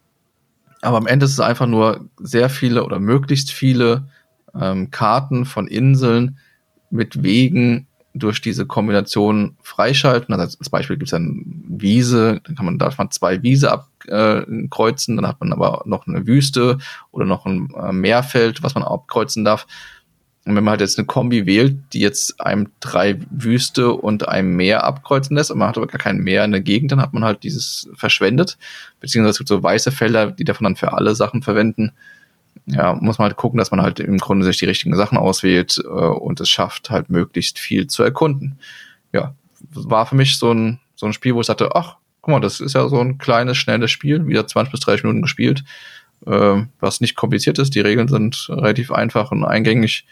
Aber am Ende ist es einfach nur sehr viele oder möglichst viele ähm, Karten von Inseln mit Wegen durch diese Kombination freischalten. Also als Beispiel gibt es dann Wiese, dann kann man, darf man zwei Wiese abkreuzen, dann hat man aber noch eine Wüste oder noch ein äh, Meerfeld, was man abkreuzen darf. Und wenn man halt jetzt eine Kombi wählt, die jetzt einem drei Wüste und einem Meer abkreuzen lässt, und man hat aber gar kein Meer in der Gegend, dann hat man halt dieses verschwendet. Beziehungsweise es gibt so weiße Felder, die davon dann für alle Sachen verwenden. Ja, muss man halt gucken, dass man halt im Grunde sich die richtigen Sachen auswählt äh, und es schafft, halt möglichst viel zu erkunden. Ja, war für mich so ein, so ein Spiel, wo ich sagte, ach, guck mal, das ist ja so ein kleines, schnelles Spiel, wieder zwanzig bis dreißig Minuten gespielt, äh, was nicht kompliziert ist. Die Regeln sind relativ einfach und eingängig.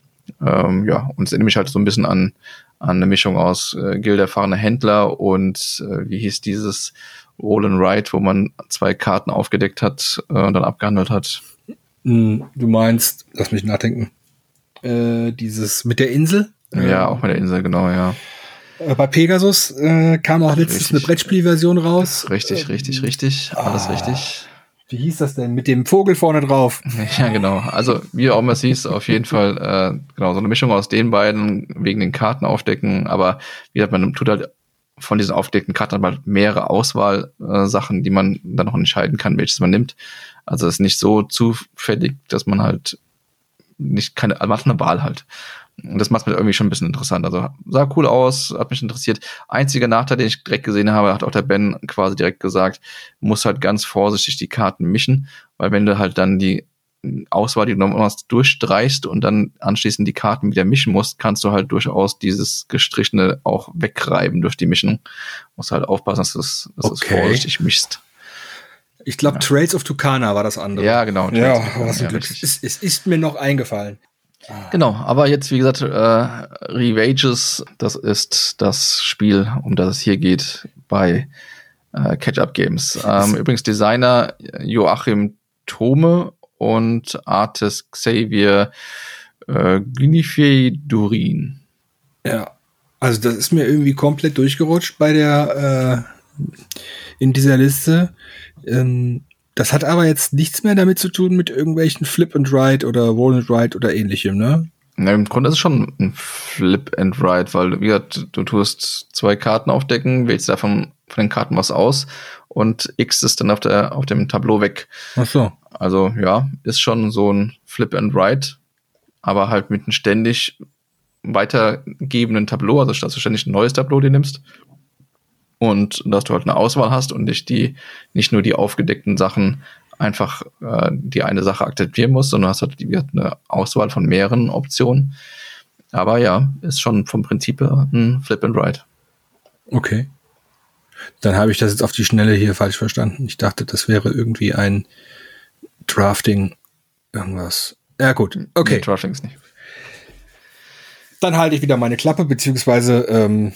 Ähm, ja, und es erinnert mich halt so ein bisschen an, an eine Mischung aus äh, Gilde erfahrener Händler und äh, wie hieß dieses Roll and Ride, wo man zwei Karten aufgedeckt hat äh, und dann abgehandelt hat. Du meinst, lass mich nachdenken, äh, dieses mit der Insel? Ja, auch mit der Insel, genau, ja. Äh, bei Pegasus äh, kam auch letztens richtig. Eine Brettspielversion raus. Richtig, richtig, richtig, alles ah. richtig. Wie hieß das denn? Mit dem Vogel vorne drauf. Ja, genau. Also, wie auch immer es hieß, auf jeden Fall, äh, genau, so eine Mischung aus den beiden, wegen den Karten aufdecken, aber wie gesagt, man tut halt von diesen aufgedeckten Karten halt mehrere Auswahlsachen, äh, die man dann noch entscheiden kann, welches man nimmt. Also, es ist nicht so zufällig, dass man halt nicht keine, man hat eine Wahl halt. Und das macht mir irgendwie schon ein bisschen interessant. Also sah cool aus, hat mich interessiert. Einziger Nachteil, den ich direkt gesehen habe, hat auch der Ben quasi direkt gesagt, muss halt ganz vorsichtig die Karten mischen, weil wenn du halt dann die Auswahl, die du noch hast, durchstreichst und dann anschließend die Karten wieder mischen musst, kannst du halt durchaus dieses Gestrichene auch wegreiben durch die Mischung. Musst halt aufpassen, dass du es okay. vorsichtig mischst. Ich glaube, ja. Trails of Tucana war das andere. Ja, genau. Ja, was ja, es, ist, es ist mir noch eingefallen. Genau, aber jetzt, wie gesagt, äh, Revages, das ist das Spiel, um das es hier geht bei äh, Catch-Up Games. Ähm, übrigens Designer Joachim Thome und Artist Xavier äh, Guinifey-Durin. Ja, also das ist mir irgendwie komplett durchgerutscht bei der äh, in dieser Liste. Ähm, Das hat aber jetzt nichts mehr damit zu tun mit irgendwelchen Flip and Ride oder Roll and Ride oder ähnlichem, ne? Na, im Grunde ist es schon ein Flip and Ride, weil wie gesagt, du tust zwei Karten aufdecken, wählst davon von den Karten was aus und X ist dann auf der auf dem Tableau weg. Ach so. Also ja, ist schon so ein Flip and Write, aber halt mit einem ständig weitergebenden Tableau, also dass du ständig ein neues Tableau dir nimmst und dass du halt eine Auswahl hast und nicht die, nicht nur die aufgedeckten Sachen einfach äh, die eine Sache akzeptieren musst, sondern hast halt die, eine Auswahl von mehreren Optionen. Aber ja, ist schon vom Prinzip her ein Flip and Write. Okay. Dann habe ich das jetzt auf die Schnelle hier falsch verstanden. Ich dachte, das wäre irgendwie ein Drafting irgendwas. Ja gut, okay. Nee, Drafting ist nicht. Dann halte ich wieder meine Klappe, beziehungsweise ähm,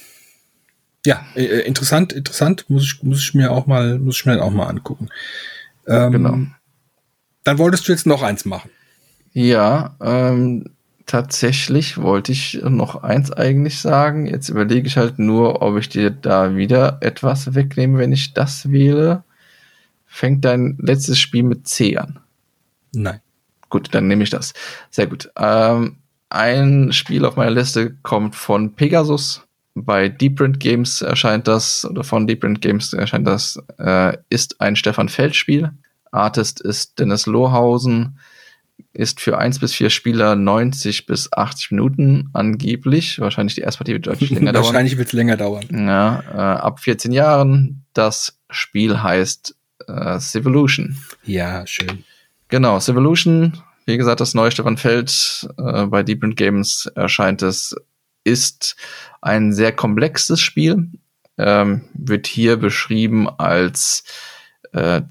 ja, äh, interessant, interessant, muss ich, muss ich mir auch mal, muss ich mir auch mal angucken. Ähm, Genau. Dann wolltest du jetzt noch eins machen. Ja, ähm, tatsächlich wollte ich noch eins eigentlich sagen. Jetzt überlege ich halt nur, ob ich dir da wieder etwas wegnehme, wenn ich das wähle. Fängt dein letztes Spiel mit C an? Nein. Gut, dann nehme ich das. Sehr gut. Ähm, ein Spiel auf meiner Liste kommt von Pegasus. Bei Deep Print Games erscheint das, oder von Deep Print Games erscheint das, äh, ist ein Stefan Feld-Spiel. Artist ist Dennis Lohausen. Ist für eins bis vier Spieler neunzig bis achtzig Minuten angeblich. Wahrscheinlich die Erstpartie wird deutlich länger dauern. Wahrscheinlich wird es länger dauern. Ja, äh, ab vierzehn Jahren. Das Spiel heißt äh, Civolution. Ja, schön. Genau, Civolution, wie gesagt, das neue Stefan Feld, äh, bei Deep Print Games erscheint es, ist ein sehr komplexes Spiel, ähm, wird hier beschrieben als äh,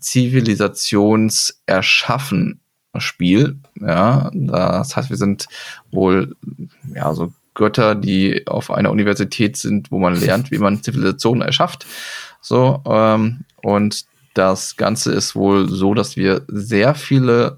Zivilisationserschaffen Spiel. Ja, das heißt, wir sind wohl ja so Götter, die auf einer Universität sind, wo man lernt, wie man Zivilisationen erschafft. So, ähm, und das Ganze ist wohl so, dass wir sehr viele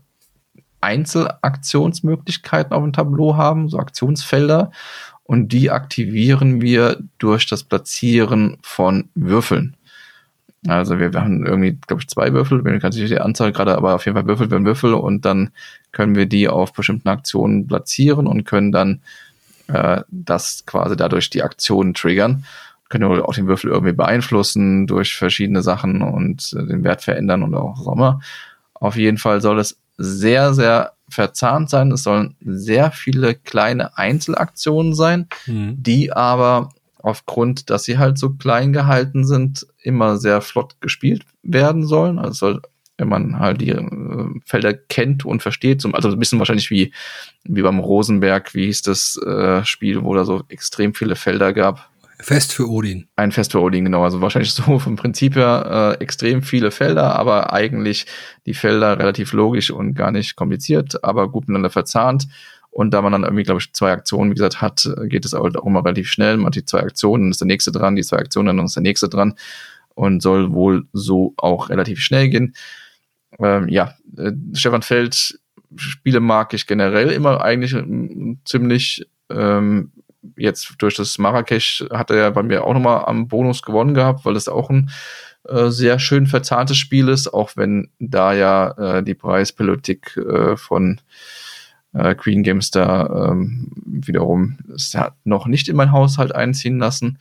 Einzelaktionsmöglichkeiten auf dem Tableau haben, so Aktionsfelder, und die aktivieren wir durch das Platzieren von Würfeln. Also wir, wir haben irgendwie, glaube ich, zwei Würfel, ich kann nicht die Anzahl gerade, aber auf jeden Fall würfeln wir einen Würfel und dann können wir die auf bestimmten Aktionen platzieren und können dann äh, das quasi dadurch die Aktionen triggern. Können wir auch den Würfel irgendwie beeinflussen durch verschiedene Sachen und äh, den Wert verändern und auch was auch immer. Auf jeden Fall soll es sehr, sehr verzahnt sein. Es sollen sehr viele kleine Einzelaktionen sein, mhm. die aber aufgrund, dass sie halt so klein gehalten sind, immer sehr flott gespielt werden sollen. Also soll, wenn man halt die äh, Felder kennt und versteht, zum, also ein bisschen wahrscheinlich wie, wie beim Rosenberg, wie hieß das äh, Spiel, wo da so extrem viele Felder gab. Fest für Odin. Ein Fest für Odin, genau. Also wahrscheinlich so vom Prinzip her äh, extrem viele Felder, aber eigentlich die Felder relativ logisch und gar nicht kompliziert, aber gut miteinander verzahnt. Und da man dann irgendwie, glaube ich, zwei Aktionen, wie gesagt, hat, geht es auch immer relativ schnell. Man hat die zwei Aktionen, dann ist der nächste dran, die zwei Aktionen, dann ist der nächste dran und soll wohl so auch relativ schnell gehen. Ähm, ja, äh, Stefan Feld Spiele mag ich generell immer eigentlich äh, ziemlich. Ähm, jetzt durch das Marrakesch hat er ja bei mir auch nochmal am Bonus gewonnen gehabt, weil es auch ein äh, sehr schön verzahntes Spiel ist, auch wenn da ja äh, die Preispolitik äh, von äh, Queen Games da ähm, wiederum es hat noch nicht in mein Haushalt einziehen lassen.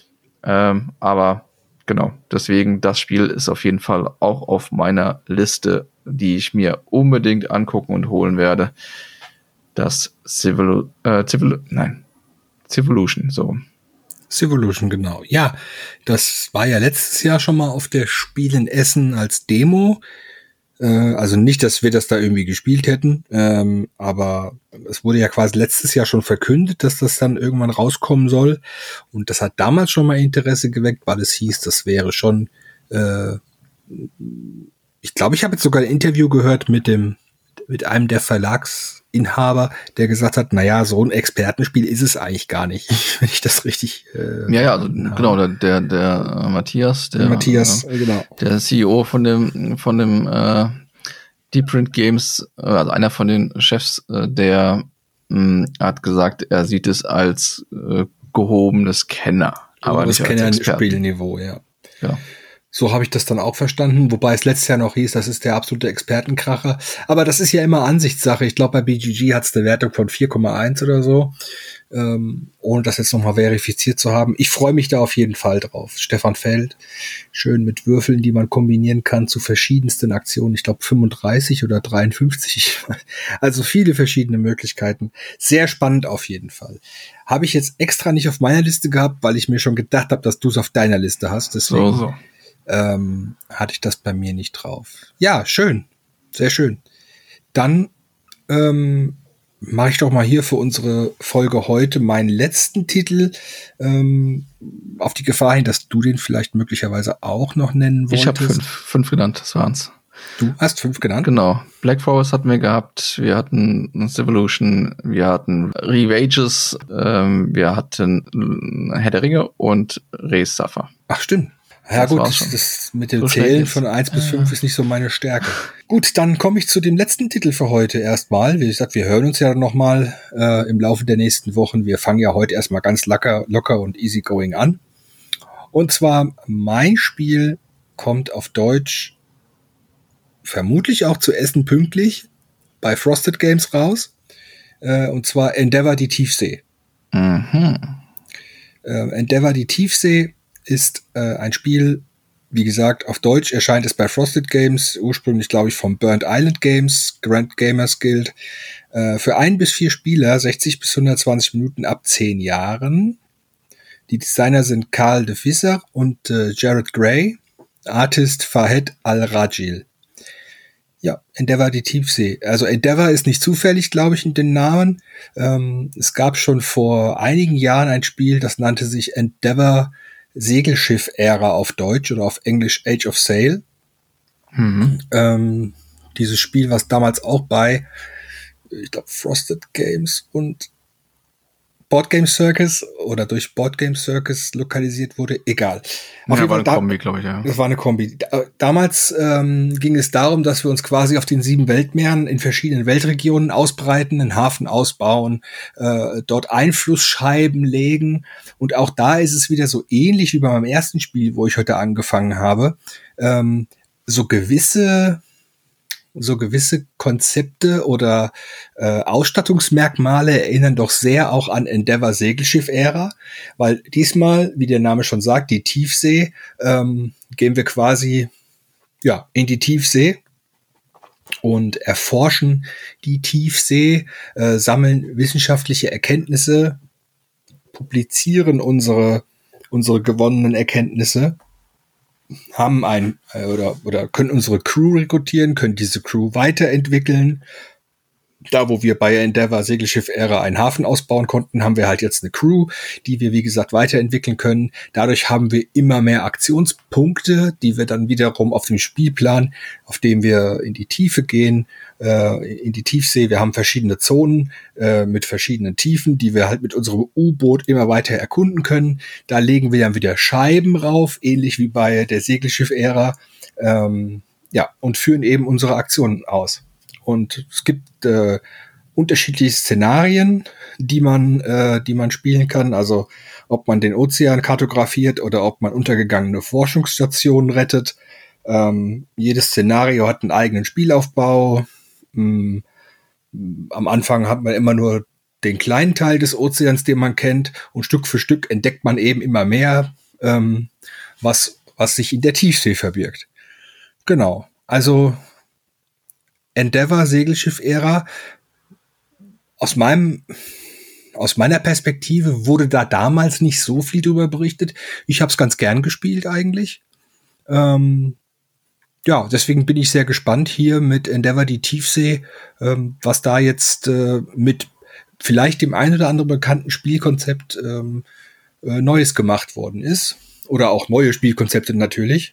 Ähm, aber genau, deswegen das Spiel ist auf jeden Fall auch auf meiner Liste, die ich mir unbedingt angucken und holen werde. Das Civil, äh, Civil, nein, Civolution, so. Civolution, genau. Ja, das war ja letztes Jahr schon mal auf der Spiel in Essen als Demo. Äh, also nicht, dass wir das da irgendwie gespielt hätten, ähm, aber es wurde ja quasi letztes Jahr schon verkündet, dass das dann irgendwann rauskommen soll. Und das hat damals schon mal Interesse geweckt, weil es hieß, das wäre schon, äh, ich glaube, ich habe jetzt sogar ein Interview gehört mit dem, mit einem der Verlagsinhaber, der gesagt hat, naja, so ein Expertenspiel ist es eigentlich gar nicht, wenn ich das richtig äh, Ja, ja, also, genau, der, der, der äh, Matthias, der, der Matthias, äh, genau. der C E O von dem, von dem äh, Deep Print Games, äh, also einer von den Chefs, äh, der mh, hat gesagt, er sieht es als äh, gehobenes Kenner, aber nicht als Experten. Kenner-Spielniveau, ja. Ja. So habe ich das dann auch verstanden, wobei es letztes Jahr noch hieß, das ist der absolute Expertenkracher. Aber das ist ja immer Ansichtssache. Ich glaube, bei B G G hat es eine Wertung von vier Komma eins oder so, ähm, ohne das jetzt nochmal verifiziert zu haben. Ich freue mich da auf jeden Fall drauf. Stefan Feld, schön mit Würfeln, die man kombinieren kann zu verschiedensten Aktionen. Ich glaube fünfunddreißig oder dreiundfünfzig. Also viele verschiedene Möglichkeiten. Sehr spannend auf jeden Fall. Habe ich jetzt extra nicht auf meiner Liste gehabt, weil ich mir schon gedacht habe, dass du es auf deiner Liste hast. Deswegen So, so. Ähm, hatte ich das bei mir nicht drauf. Ja, schön. Sehr schön. Dann ähm, mache ich doch mal hier für unsere Folge heute meinen letzten Titel, ähm, auf die Gefahr hin, dass du den vielleicht möglicherweise auch noch nennen wolltest. Ich habe fünf, fünf genannt, das waren's. Du hast fünf genannt? Genau. Black Forest hatten wir gehabt, wir hatten Civolution, wir hatten Revages, ähm, wir hatten Herr der Ringe und Res Safar. Ach, stimmt. Ja Das gut, war's das, schon. das mit dem So Zählen schnell von geht's. eins bis Ja. fünf ist nicht so meine Stärke. Gut, dann komme ich zu dem letzten Titel für heute erstmal. Wie gesagt, wir hören uns ja nochmal äh, im Laufe der nächsten Wochen. Wir fangen ja heute erstmal ganz locker, locker und easygoing an. Und zwar, mein Spiel kommt auf Deutsch vermutlich auch zu Essen pünktlich bei Frosted Games raus. Äh, und zwar Endeavor die Tiefsee. Mhm. Äh, Endeavor die Tiefsee ist äh, ein Spiel, wie gesagt, auf Deutsch erscheint es bei Frosted Games, ursprünglich glaube ich vom Burnt Island Games, Grand Gamers Guild, äh, für ein bis vier Spieler, sechzig bis hundertzwanzig Minuten ab zehn Jahren. Die Designer sind Karl de Visser und äh, Jared Gray, Artist Fahed Al-Rajil. Ja, Endeavor die Tiefsee. Also Endeavor ist nicht zufällig, glaube ich, in den Namen. Ähm, es gab schon vor einigen Jahren ein Spiel, das nannte sich Endeavor Segelschiff-Ära auf Deutsch oder auf Englisch Age of Sail. Mhm. Ähm, dieses Spiel, was damals auch bei, ich glaube, Frosted Games und Board Game Circus oder durch Board Game Circus lokalisiert wurde, egal. Ja, jeden war Fall eine da- Kombi, glaube ich, ja. Das war eine Kombi. Da- Damals ähm, ging es darum, dass wir uns quasi auf den sieben Weltmeeren in verschiedenen Weltregionen ausbreiten, einen Hafen ausbauen, äh, dort Einflussscheiben legen. Und auch da ist es wieder so ähnlich wie bei meinem ersten Spiel, wo ich heute angefangen habe. Ähm, so gewisse so gewisse Konzepte oder äh, Ausstattungsmerkmale erinnern doch sehr auch an Endeavor Segelschiff-Ära, weil diesmal, wie der Name schon sagt, die Tiefsee, ähm, gehen wir quasi ja in die Tiefsee und erforschen die Tiefsee, äh, sammeln wissenschaftliche Erkenntnisse, publizieren unsere unsere gewonnenen Erkenntnisse, haben ein äh, oder oder können unsere Crew rekrutieren, können diese Crew weiterentwickeln. Da, wo wir bei Endeavor Segelschiff-Ära einen Hafen ausbauen konnten, haben wir halt jetzt eine Crew, die wir, wie gesagt, weiterentwickeln können. Dadurch haben wir immer mehr Aktionspunkte, die wir dann wiederum auf dem Spielplan, auf dem wir in die Tiefe gehen, äh, in die Tiefsee. Wir haben verschiedene Zonen äh, mit verschiedenen Tiefen, die wir halt mit unserem U-Boot immer weiter erkunden können. Da legen wir dann wieder Scheiben rauf, ähnlich wie bei der Segelschiff-Ära, ähm, ja, und führen eben unsere Aktionen aus. Und es gibt äh, unterschiedliche Szenarien, die man, äh, die man spielen kann. Also ob man den Ozean kartografiert oder ob man untergegangene Forschungsstationen rettet. Ähm, jedes Szenario hat einen eigenen Spielaufbau. Ähm, am Anfang hat man immer nur den kleinen Teil des Ozeans, den man kennt. Und Stück für Stück entdeckt man eben immer mehr, ähm, was, was sich in der Tiefsee verbirgt. Genau. Also Endeavor Segelschiff-Ära, aus meinem, aus meiner Perspektive wurde da damals nicht so viel drüber berichtet. Ich habe es ganz gern gespielt eigentlich. Ähm, ja, deswegen bin ich sehr gespannt hier mit Endeavor die Tiefsee, ähm, was da jetzt äh, mit vielleicht dem ein oder anderen bekannten Spielkonzept ähm, äh, Neues gemacht worden ist. Oder auch neue Spielkonzepte natürlich.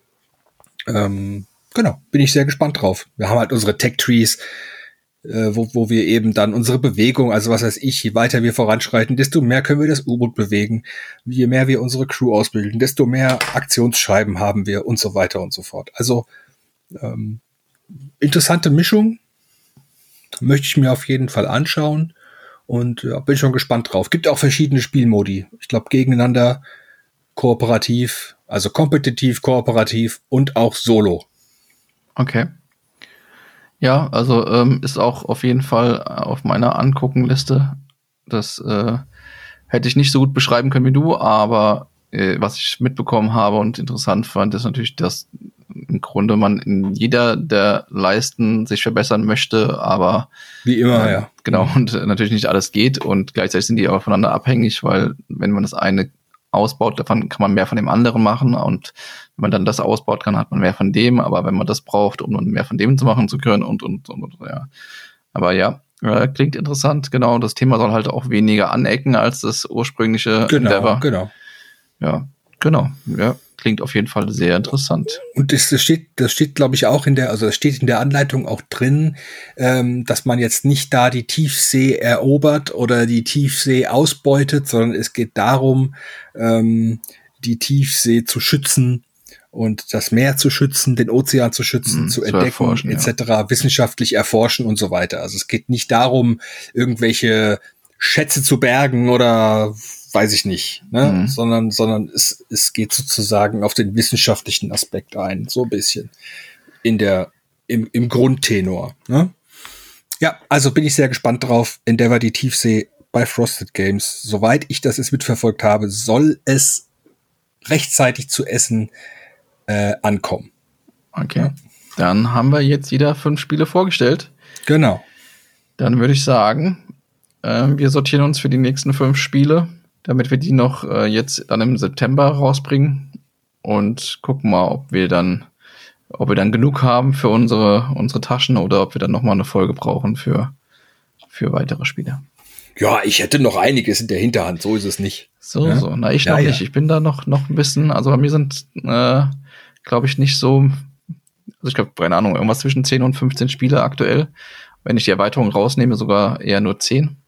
Ähm, Genau, bin ich sehr gespannt drauf. Wir haben halt unsere Tech-Trees, äh, wo, wo wir eben dann unsere Bewegung, also was weiß ich, je weiter wir voranschreiten, desto mehr können wir das U-Boot bewegen. Je mehr wir unsere Crew ausbilden, desto mehr Aktionsscheiben haben wir und so weiter und so fort. Also ähm, interessante Mischung, möchte ich mir auf jeden Fall anschauen und ja, bin schon gespannt drauf. Gibt auch verschiedene Spielmodi. Ich glaube, gegeneinander, kooperativ Also kompetitiv, kooperativ und auch solo. Okay. Ja, also ähm, ist auch auf jeden Fall auf meiner Anguckenliste. Das äh, hätte ich nicht so gut beschreiben können wie du, aber äh, was ich mitbekommen habe und interessant fand, ist natürlich, dass im Grunde man in jeder der Leisten sich verbessern möchte, aber wie immer, äh, ja. Genau, und äh, natürlich nicht alles geht und gleichzeitig sind die auch voneinander abhängig, weil wenn man das eine ausbaut, davon kann man mehr von dem anderen machen und wenn man dann das ausbaut, kann hat man mehr von dem, aber wenn man das braucht, um mehr von dem zu machen zu können und und und, und ja. Aber ja, äh, klingt interessant, genau, das Thema soll halt auch weniger anecken als das ursprüngliche Genau, Endeavor. genau. Ja, genau, ja, klingt auf jeden Fall sehr interessant. Und das, das steht, das steht, glaube ich, auch in der, also das steht in der Anleitung auch drin, ähm, dass man jetzt nicht da die Tiefsee erobert oder die Tiefsee ausbeutet, sondern es geht darum, ähm, die Tiefsee zu schützen und das Meer zu schützen, den Ozean zu schützen, Mhm, zu zu entdecken, erforschen, et cetera, ja. Wissenschaftlich erforschen und so weiter. Also es geht nicht darum, irgendwelche Schätze zu bergen oder weiß ich nicht, ne? Mhm. sondern sondern es es geht sozusagen auf den wissenschaftlichen Aspekt ein, so ein bisschen in der im im Grundtenor, ne? Ja, also bin ich sehr gespannt drauf. Endeavor die Tiefsee bei Frosted Games. Soweit ich das jetzt mitverfolgt habe, soll es rechtzeitig zu essen äh, ankommen. Okay, ja. Dann haben wir jetzt wieder fünf Spiele vorgestellt. Genau. Dann würde ich sagen, äh, wir sortieren uns für die nächsten fünf Spiele, damit wir die noch äh, jetzt dann im September rausbringen und gucken mal, ob wir dann, ob wir dann genug haben für unsere unsere Taschen oder ob wir dann noch mal eine Folge brauchen für für weitere Spiele. Ja, ich hätte noch einiges in der Hinterhand, so ist es nicht. So, ja? so. Na, ich ja, noch ja. nicht. Ich bin da noch noch ein bisschen, also bei mir sind, äh, glaube ich, nicht so, also ich glaube, keine Ahnung, irgendwas zwischen zehn und fünfzehn Spiele aktuell. Wenn ich die Erweiterung rausnehme, sogar eher nur zehn,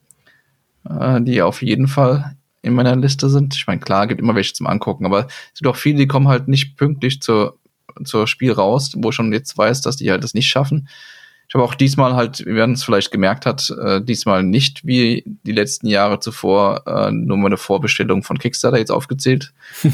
äh, die auf jeden Fall in meiner Liste sind. Ich meine, klar, gibt immer welche zum Angucken, aber es gibt auch viele, die kommen halt nicht pünktlich zur, zur Spiel raus, wo ich schon jetzt weiß, dass die halt das nicht schaffen. Ich habe auch diesmal halt, wie man es vielleicht gemerkt hat, äh, diesmal nicht wie die letzten Jahre zuvor äh, nur meine Vorbestellung von Kickstarter jetzt aufgezählt.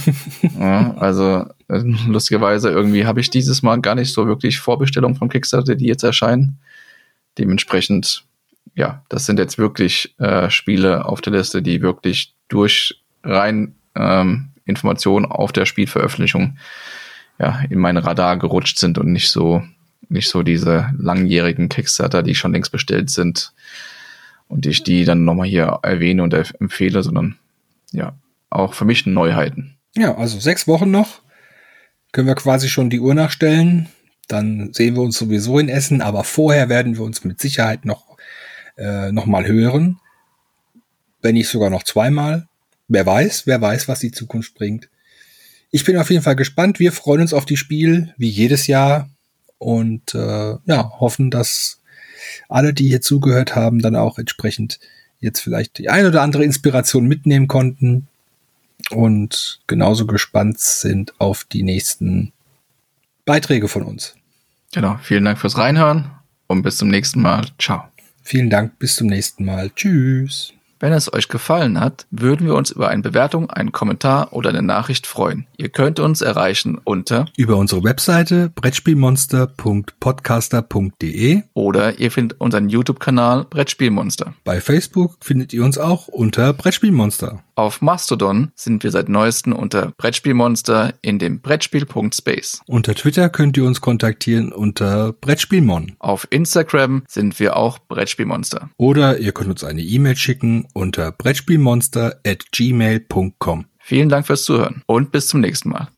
Ja, also äh, lustigerweise irgendwie habe ich dieses Mal gar nicht so wirklich Vorbestellungen von Kickstarter, die jetzt erscheinen. Dementsprechend, ja, das sind jetzt wirklich äh, Spiele auf der Liste, die wirklich durch rein ähm, Informationen auf der Spielveröffentlichung ja in mein Radar gerutscht sind und nicht so nicht so diese langjährigen Kickstarter, die schon längst bestellt sind und ich die dann nochmal hier erwähne und empfehle, sondern ja, auch für mich Neuheiten. Ja, also sechs Wochen noch, können wir quasi schon die Uhr nachstellen, dann sehen wir uns sowieso in Essen, aber vorher werden wir uns mit Sicherheit noch, äh, noch mal hören, wenn nicht sogar noch zweimal. Wer weiß, wer weiß, was die Zukunft bringt. Ich bin auf jeden Fall gespannt, wir freuen uns auf die Spiel, wie jedes Jahr. Und äh, ja, hoffen, dass alle, die hier zugehört haben, dann auch entsprechend jetzt vielleicht die ein oder andere Inspiration mitnehmen konnten und genauso gespannt sind auf die nächsten Beiträge von uns. Genau, vielen Dank fürs Reinhören und bis zum nächsten Mal. Ciao. Vielen Dank, bis zum nächsten Mal. Tschüss. Wenn es euch gefallen hat, würden wir uns über eine Bewertung, einen Kommentar oder eine Nachricht freuen. Ihr könnt uns erreichen unter über unsere Webseite brettspielmonster punkt podcaster punkt de oder ihr findet unseren YouTube-Kanal Brettspielmonster. Bei Facebook findet ihr uns auch unter Brettspielmonster. Auf Mastodon sind wir seit neuestem unter Brettspielmonster in dem Brettspiel punkt space. Unter Twitter könnt ihr uns kontaktieren unter Brettspielmon. Auf Instagram sind wir auch Brettspielmonster. Oder ihr könnt uns eine E-Mail schicken unter brettspielmonster at gmail punkt com. Vielen Dank fürs Zuhören und bis zum nächsten Mal.